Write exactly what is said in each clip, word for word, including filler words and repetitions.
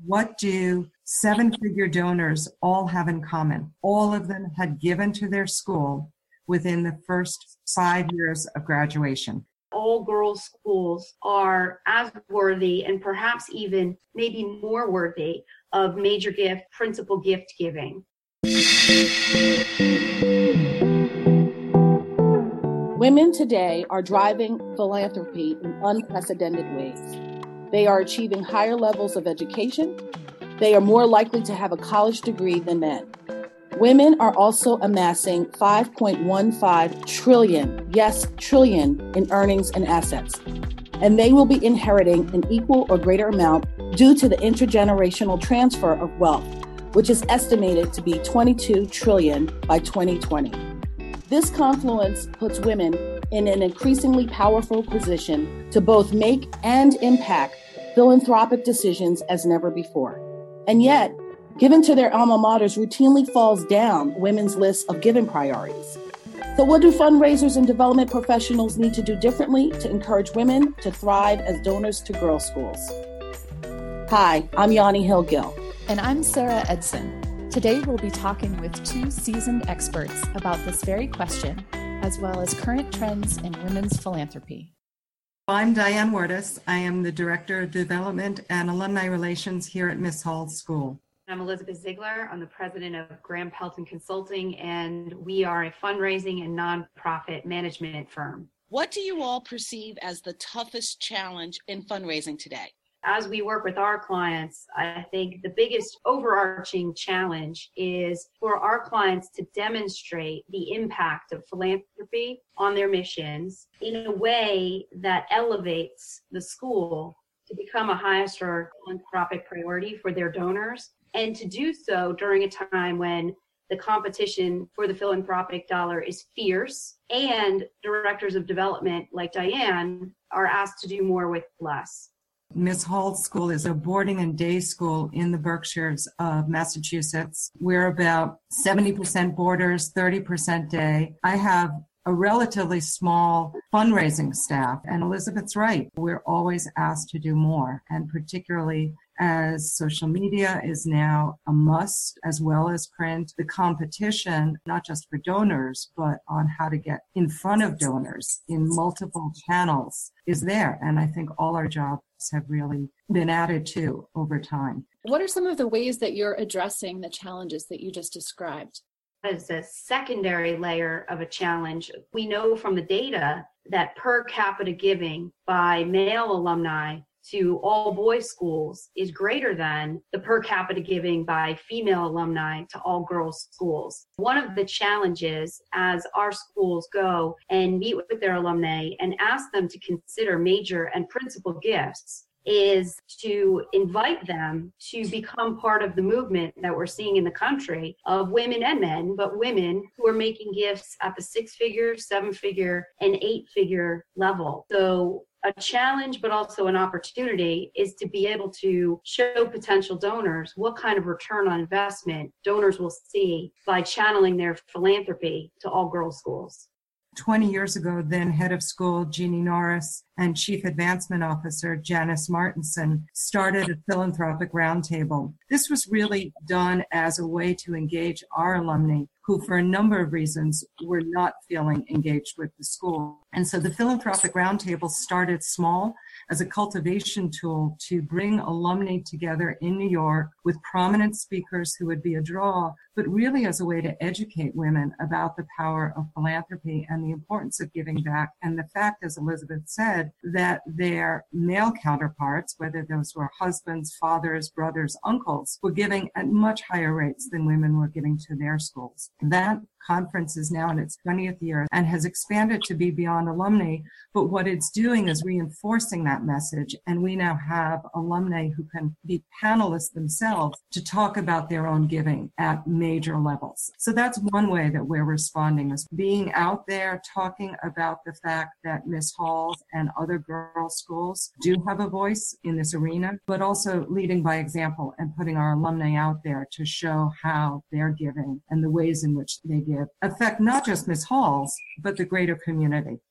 what do seven-figure donors all have in common? All of them had given to their school within the first five years of graduation. All girls schools are as worthy and perhaps even maybe more worthy of major gift, principal gift giving. Women today are driving philanthropy in unprecedented ways. They are achieving higher levels of education. They are more likely to have a college degree than men. Women are also amassing five point one five trillion, yes, trillion in earnings and assets. And they will be inheriting an equal or greater amount due to the intergenerational transfer of wealth, which is estimated to be twenty-two trillion by twenty twenty. This confluence puts women in an increasingly powerful position to both make and impact philanthropic decisions as never before. And yet, giving to their alma maters routinely falls down women's list of giving priorities. So what do fundraisers and development professionals need to do differently to encourage women to thrive as donors to girls' schools? Hi, I'm Yanni Hill-Gill. And I'm Sarah Edson. Today we'll be talking with two seasoned experts about this very question, as well as current trends in women's philanthropy. I'm Diane Wertis. I am the Director of Development and Alumni Relations here at Miss Hall's School. I'm Elizabeth Ziegler. I'm the president of Graham Pelton Consulting, and we are a fundraising and nonprofit management firm. What do you all perceive as the toughest challenge in fundraising today? As we work with our clients, I think the biggest overarching challenge is for our clients to demonstrate the impact of philanthropy on their missions in a way that elevates the school to become a highest or philanthropic priority for their donors, and to do so during a time when the competition for the philanthropic dollar is fierce and directors of development like Diane are asked to do more with less. Miss Hall's School is a boarding and day school in the Berkshires of Massachusetts. We're about seventy percent boarders, thirty percent day. I have a relatively small fundraising staff, and Elizabeth's right. We're always asked to do more, and particularly as social media is now a must, as well as print, the competition, not just for donors, but on how to get in front of donors in multiple channels is there. And I think all our jobs have really been added to over time. What are some of the ways that you're addressing the challenges that you just described? As a secondary layer of a challenge, we know from the data that per capita giving by male alumni to all boys schools is greater than the per capita giving by female alumni to all girls schools. One of the challenges as our schools go and meet with their alumni and ask them to consider major and principal gifts is to invite them to become part of the movement that we're seeing in the country of women and men, but women who are making gifts at the six-figure, seven-figure, and eight-figure level. So a challenge, but also an opportunity, is to be able to show potential donors what kind of return on investment donors will see by channeling their philanthropy to all girls schools. twenty years ago, then head of school Jeannie Norris and chief advancement officer Janice Martinson started a philanthropic roundtable. This was really done as a way to engage our alumni who, for a number of reasons, were not feeling engaged with the school. And so the philanthropic roundtable started small as a cultivation tool to bring alumni together in New York with prominent speakers who would be a draw, but really as a way to educate women about the power of philanthropy and the importance of giving back, and the fact, as Elizabeth said, that their male counterparts, whether those were husbands, fathers, brothers, uncles, were giving at much higher rates than women were giving to their schools. That conference is now in its twentieth year and has expanded to be beyond alumni, but what it's doing is reinforcing that message, and we now have alumni who can be panelists themselves to talk about their own giving at major levels. So that's one way that we're responding, is being out there talking about the fact that Miss Hall's and other girls' schools do have a voice in this arena, but also leading by example and putting our alumni out there to show how they're giving and the ways in which they give affect not just Miss Hall's, but the greater community.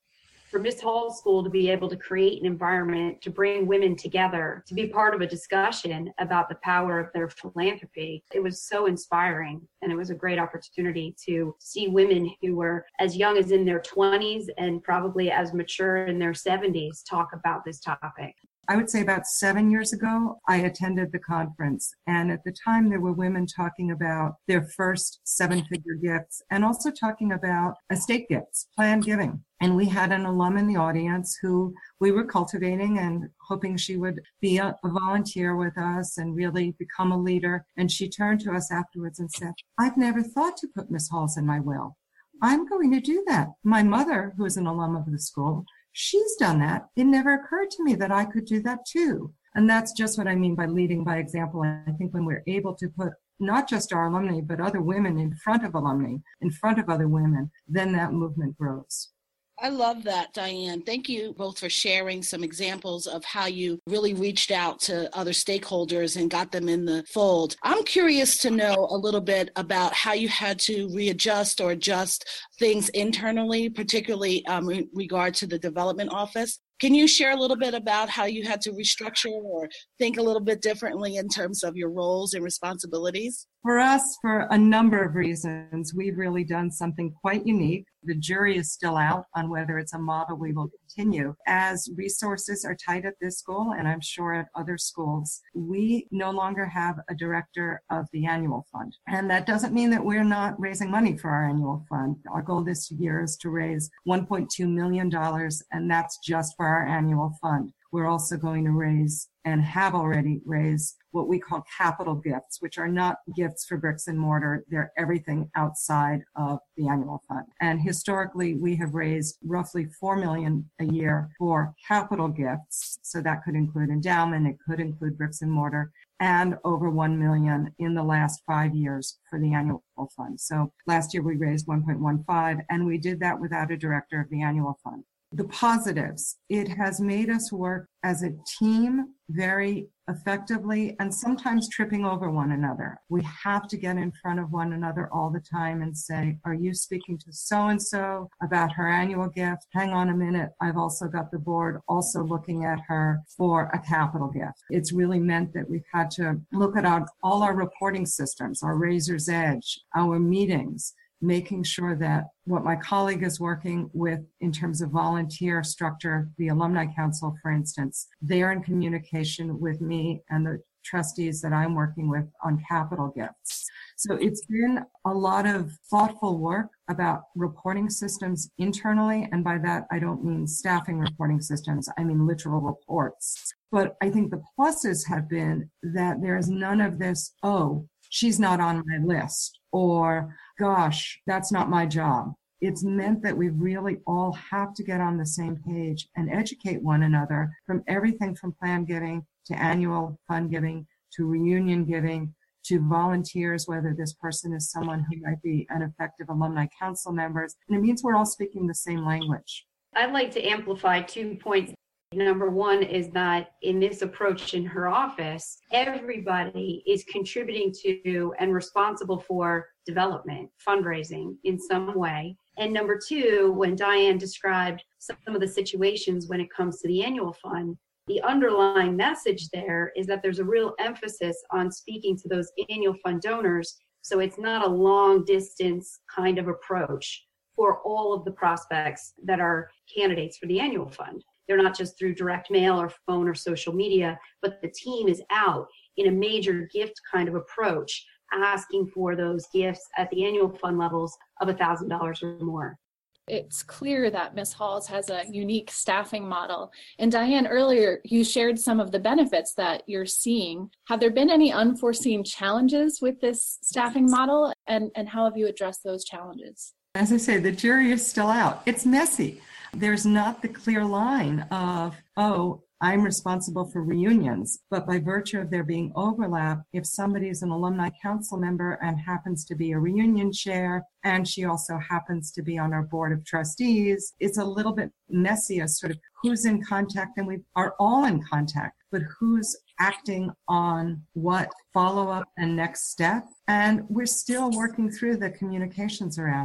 for Miss Hall School to be able to create an environment to bring women together, to be part of a discussion about the power of their philanthropy. It was so inspiring, and it was a great opportunity to see women who were as young as in their twenties and probably as mature in their seventies talk about this topic. I would say about seven years ago, I attended the conference. And at the time, there were women talking about their first seven-figure gifts and also talking about estate gifts, planned giving. And we had an alum in the audience who we were cultivating and hoping she would be a, a volunteer with us and really become a leader. And she turned to us afterwards and said, "I've never thought to put Miss Halls in my will. I'm going to do that. My mother, who is an alum of the school, she's done that. It never occurred to me that I could do that too." And that's just what I mean by leading by example. I think when we're able to put not just our alumni, but other women in front of alumni, in front of other women, then that movement grows. I love that, Diane. Thank you both for sharing some examples of how you really reached out to other stakeholders and got them in the fold. I'm curious to know a little bit about how you had to readjust or adjust things internally, particularly um, in regard to the development office. Can you share a little bit about how you had to restructure or think a little bit differently in terms of your roles and responsibilities? For us, for a number of reasons, we've really done something quite unique. The jury is still out on whether it's a model we will continue. As resources are tight at this school, and I'm sure at other schools, we no longer have a director of the annual fund. And that doesn't mean that we're not raising money for our annual fund. Our goal this year is to raise one point two million dollars, and that's just for our annual fund. We're also going to raise and have already raised what we call capital gifts, which are not gifts for bricks and mortar. They're everything outside of the annual fund. And historically, we have raised roughly four million dollars a year for capital gifts. So that could include endowment, it could include bricks and mortar, and over one million dollars in the last five years for the annual fund. So last year we raised one point one five, and we did that without a director of the annual fund. The positives, it has made us work as a team very effectively and sometimes tripping over one another. We have to get in front of one another all the time and say, "Are you speaking to so-and-so about her annual gift? Hang on a minute. I've also got the board also looking at her for a capital gift." It's really meant that we've had to look at our, all our reporting systems, our Razor's Edge, our meetings, making sure that what my colleague is working with in terms of volunteer structure, the Alumni Council, for instance, they're in communication with me and the trustees that I'm working with on capital gifts. So it's been a lot of thoughtful work about reporting systems internally. And by that, I don't mean staffing reporting systems. I mean literal reports. But I think the pluses have been that there is none of this, "Oh, she's not on my list," or "Gosh, that's not my job." It's meant that we really all have to get on the same page and educate one another from everything from planned giving to annual fund giving to reunion giving to volunteers, whether this person is someone who might be an effective alumni council members. And it means we're all speaking the same language. I'd like to amplify two points. Number one is that in this approach in her office, everybody is contributing to and responsible for development, fundraising in some way. And number two, when Diane described some of the situations when it comes to the annual fund, the underlying message there is that there's a real emphasis on speaking to those annual fund donors. So it's not a long distance kind of approach for all of the prospects that are candidates for the annual fund. They're not just through direct mail or phone or social media, but the team is out in a major gift kind of approach, asking for those gifts at the annual fund levels of one thousand dollars or more. It's clear that Miz Halls has a unique staffing model. And Diane, earlier you shared some of the benefits that you're seeing. Have there been any unforeseen challenges with this staffing model, and, and how have you addressed those challenges? As I say, the jury is still out. It's messy. There's not the clear line of, "Oh, I'm responsible for reunions," but by virtue of there being overlap, if somebody is an alumni council member and happens to be a reunion chair, and she also happens to be on our board of trustees, it's a little bit messy as sort of who's in contact, and we are all in contact, but who's acting on what follow-up and next step. And we're still working through the communications around that.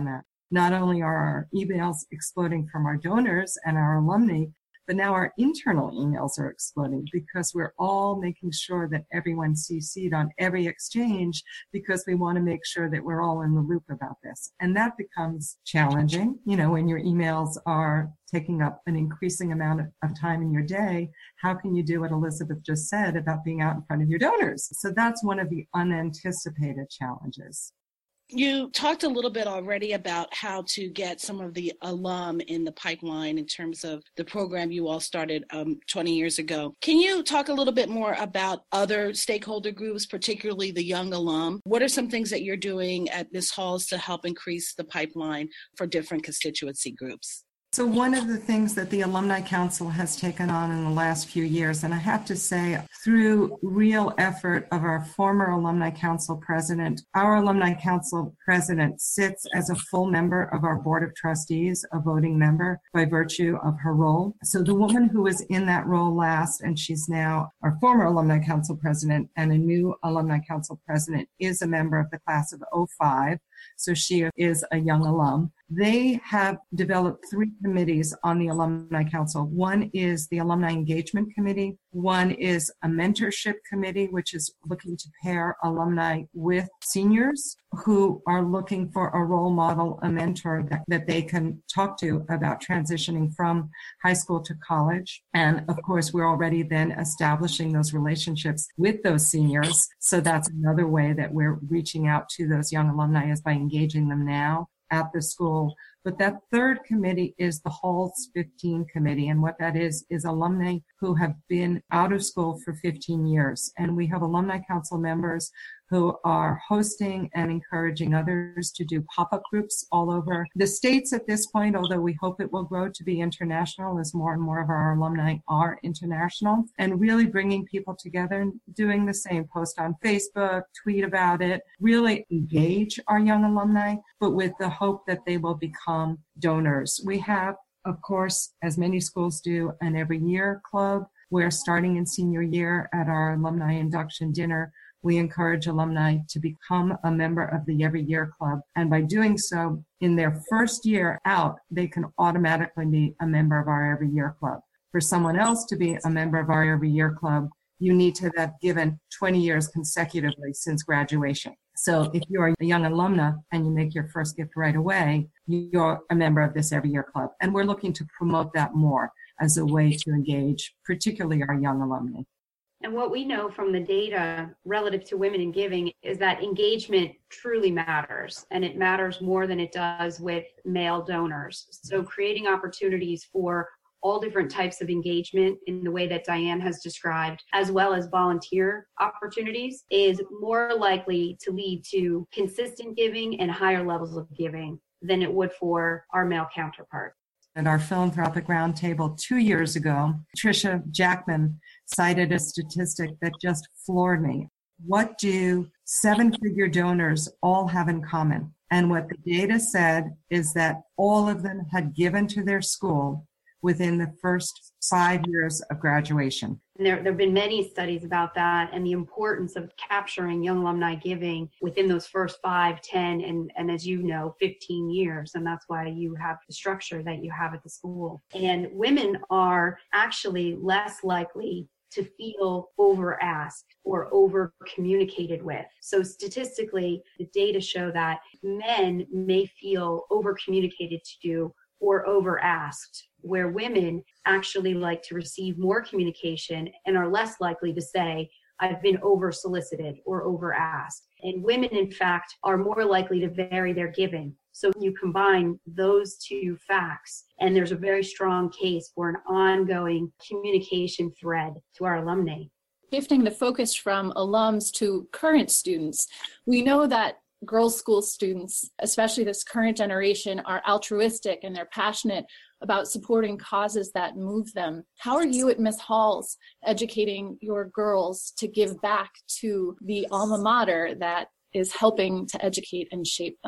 not only are our emails exploding from our donors and our alumni, but now our internal emails are exploding because we're all making sure that everyone's C C'd on every exchange because we want to make sure that we're all in the loop about this. And that becomes challenging, you know, when your emails are taking up an increasing amount of, of time in your day. How can you do what Elizabeth just said about being out in front of your donors? So that's one of the unanticipated challenges. You talked a little bit already about how to get some of the alum in the pipeline in terms of the program you all started um, twenty years ago. Can you talk a little bit more about other stakeholder groups, particularly the young alum? What are some things that you're doing at Miz Halls to help increase the pipeline for different constituency groups? So one of the things that the Alumni Council has taken on in the last few years, and I have to say, through real effort of our former Alumni Council president, our Alumni Council president sits as a full member of our Board of Trustees, a voting member by virtue of her role. So the woman who was in that role last, and she's now our former Alumni Council president and a new Alumni Council president, is a member of the class of oh five. So she is a young alum. They have developed three committees on the Alumni Council. One is the Alumni Engagement Committee. One is a mentorship committee, which is looking to pair alumni with seniors who are looking for a role model, a mentor that, that they can talk to about transitioning from high school to college. And of course, we're already then establishing those relationships with those seniors. So that's another way that we're reaching out to those young alumni, is by engaging them now at the school. But that third committee is the Halls fifteen committee. And what that is, is alumni who have been out of school for fifteen years. And we have Alumni Council members who are hosting and encouraging others to do pop-up groups all over the states at this point, although we hope it will grow to be international as more and more of our alumni are international, and really bringing people together and doing the same, post on Facebook, tweet about it, really engage our young alumni, but with the hope that they will become donors. We have, of course, as many schools do, an every year club, where starting in senior year at our alumni induction dinner, we encourage alumni to become a member of the Every Year Club. And by doing so, in their first year out, they can automatically be a member of our Every Year Club. For someone else to be a member of our Every Year Club, you need to have given twenty years consecutively since graduation. So if you're a young alumna and you make your first gift right away, you're a member of this Every Year Club. And we're looking to promote that more as a way to engage, particularly our young alumni. And what we know from the data relative to women in giving is that engagement truly matters, and it matters more than it does with male donors. So creating opportunities for all different types of engagement in the way that Diane has described, as well as volunteer opportunities, is more likely to lead to consistent giving and higher levels of giving than it would for our male counterparts. At our philanthropic roundtable two years ago, Tricia Jackman cited a statistic that just floored me. What do seven-figure donors all have in common? And what the data said is that all of them had given to their school within the first five years of graduation. And there, there have been many studies about that and the importance of capturing young alumni giving within those first five, ten, and, and as you know, fifteen years. And that's why you have the structure that you have at the school. And women are actually less likely to feel over asked or over communicated with. So statistically, the data show that men may feel over communicated to or over asked, where women actually like to receive more communication and are less likely to say, I've been over solicited or over asked. And women, in fact, are more likely to vary their giving. So you combine those two facts, and there's a very strong case for an ongoing communication thread to our alumni. Shifting the focus from alums to current students, we know that girls' school students, especially this current generation, are altruistic and they're passionate about supporting causes that move them. How are you at Miz Halls educating your girls to give back to the alma mater that is helping to educate and shape them?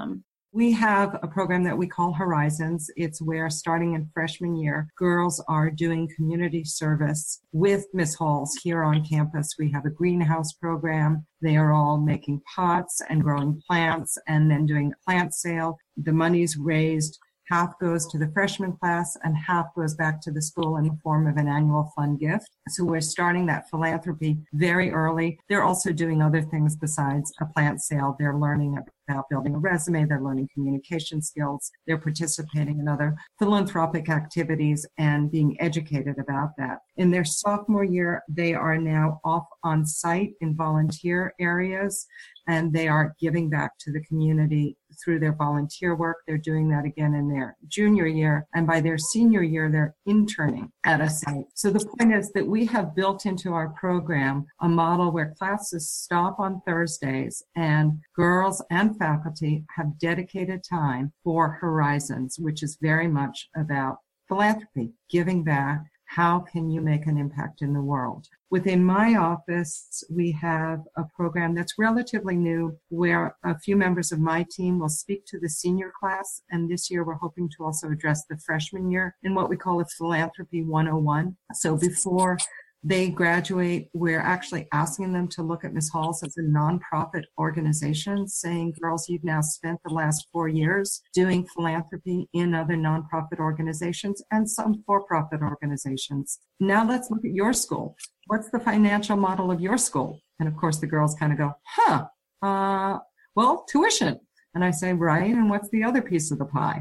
We have a program that we call Horizons. It's where, starting in freshman year, girls are doing community service with Miss Halls here on campus. We have a greenhouse program. They are all making pots and growing plants and then doing a plant sale. The money's raised. Half goes to the freshman class and half goes back to the school in the form of an annual fund gift. So we're starting that philanthropy very early. They're also doing other things besides a plant sale. They're learning about building a resume. They're learning communication skills. They're participating in other philanthropic activities and being educated about that. In their sophomore year, they are now off on site in volunteer areas, and they are giving back to the community through their volunteer work. They're doing that again in their junior year, and by their senior year, they're interning at a site. So the point is that we have built into our program a model where classes stop on Thursdays and girls and faculty have dedicated time for Horizons, which is very much about philanthropy, giving back. How can you make an impact in the world? Within my office, we have a program that's relatively new where a few members of my team will speak to the senior class. And this year, we're hoping to also address the freshman year in what we call a Philanthropy one oh one. So before they graduate, we're actually asking them to look at Miss Halls as a nonprofit organization, saying, girls, you've now spent the last four years doing philanthropy in other nonprofit organizations and some for-profit organizations. Now let's look at your school. What's the financial model of your school? And of course, the girls kind of go, huh, uh, well, tuition. And I say, right, and what's the other piece of the pie?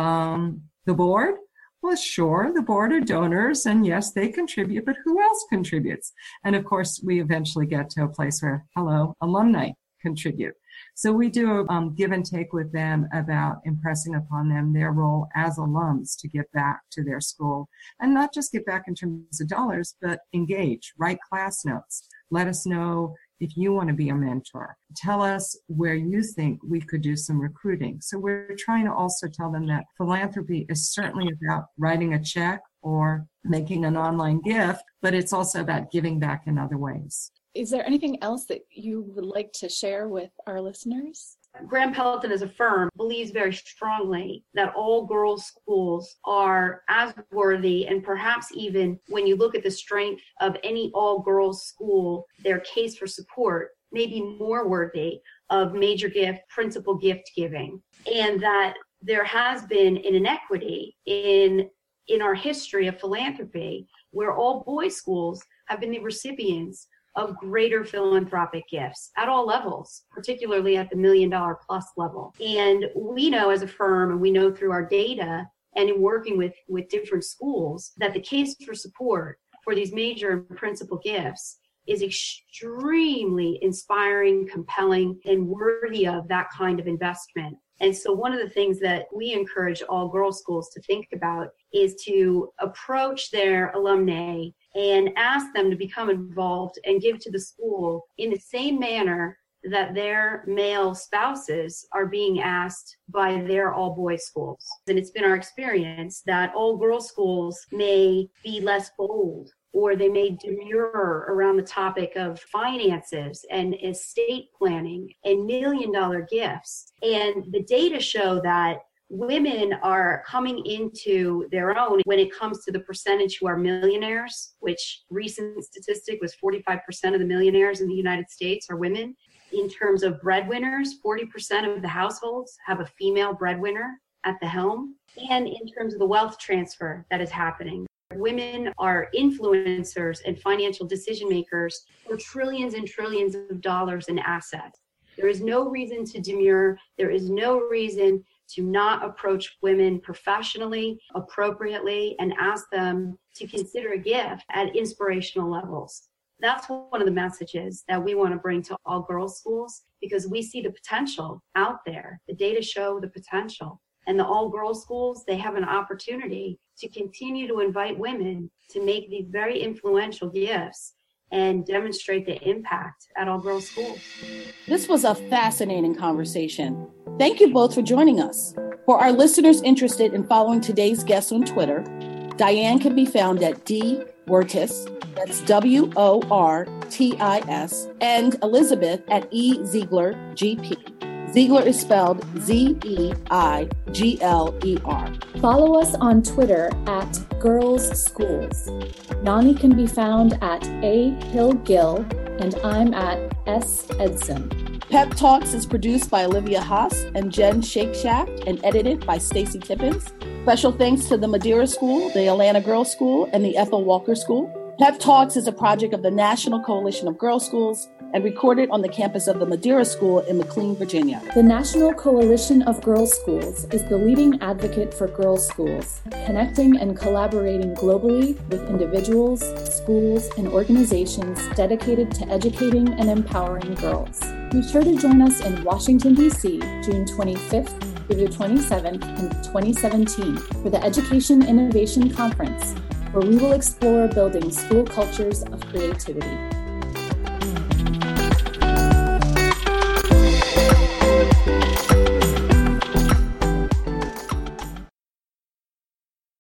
Um, the board? Well, sure, the board are donors, and yes, they contribute, but who else contributes? And of course, we eventually get to a place where, hello, alumni contribute. So we do a um, give and take with them about impressing upon them their role as alums to give back to their school, and not just give back in terms of dollars, but engage, write class notes, let us know if you want to be a mentor. Tell us where you think we could do some recruiting. So we're trying to also tell them that philanthropy is certainly about writing a check or making an online gift, but it's also about giving back in other ways. Is there anything else that you would like to share with our listeners? Graham Pelton as a firm believes very strongly that all girls schools are as worthy, and perhaps even when you look at the strength of any all girls school, their case for support may be more worthy of major gift, principal gift giving, and that there has been an inequity in in our history of philanthropy where all boys schools have been the recipients of greater philanthropic gifts at all levels, particularly at the million dollar plus level. And we know as a firm, and we know through our data and in working with, with different schools, that the case for support for these major and principal gifts is extremely inspiring, compelling, and worthy of that kind of investment. And so one of the things that we encourage all girls schools to think about is to approach their alumni and ask them to become involved and give to the school in the same manner that their male spouses are being asked by their all-boys schools. And it's been our experience that all-girls schools may be less bold, or they may demur around the topic of finances and estate planning and million-dollar gifts. And the data show that women are coming into their own when it comes to the percentage who are millionaires, which recent statistic was forty-five percent of the millionaires in the United States are women. In terms of breadwinners, forty percent of the households have a female breadwinner at the helm. And in terms of the wealth transfer that is happening, women are influencers and financial decision makers for trillions and trillions of dollars in assets. There is no reason to demur. There is no reason to not approach women professionally, appropriately, and ask them to consider a gift at inspirational levels. That's one of the messages that we want to bring to all girls schools, because we see the potential out there. The data show the potential. And the all girls schools, they have an opportunity to continue to invite women to make these very influential gifts and demonstrate the impact at all girls schools. This was a fascinating conversation. Thank you both for joining us. For our listeners interested in following today's guests on Twitter, Diane can be found at D Wortis, that's W O R T I S, and Elizabeth at E Ziegler G P. Ziegler is spelled Z E I G L E R. Follow us on Twitter at Girls Schools. Nani can be found at A Hill Gill, and I'm at S Edson. Pep Talks is produced by Olivia Haas and Jen Shakeshaft and edited by Stacy Tippins. Special thanks to the Madeira School, the Atlanta Girls School, and the Ethel Walker School. Pep Talks is a project of the National Coalition of Girls Schools and recorded on the campus of the Madeira School in McLean, Virginia. The National Coalition of Girls Schools is the leading advocate for girls' schools, connecting and collaborating globally with individuals, schools, and organizations dedicated to educating and empowering girls. Be sure to join us in Washington, D C, June twenty-fifth through the twenty-seventh in twenty seventeen for the Education Innovation Conference, where we will explore building school cultures of creativity.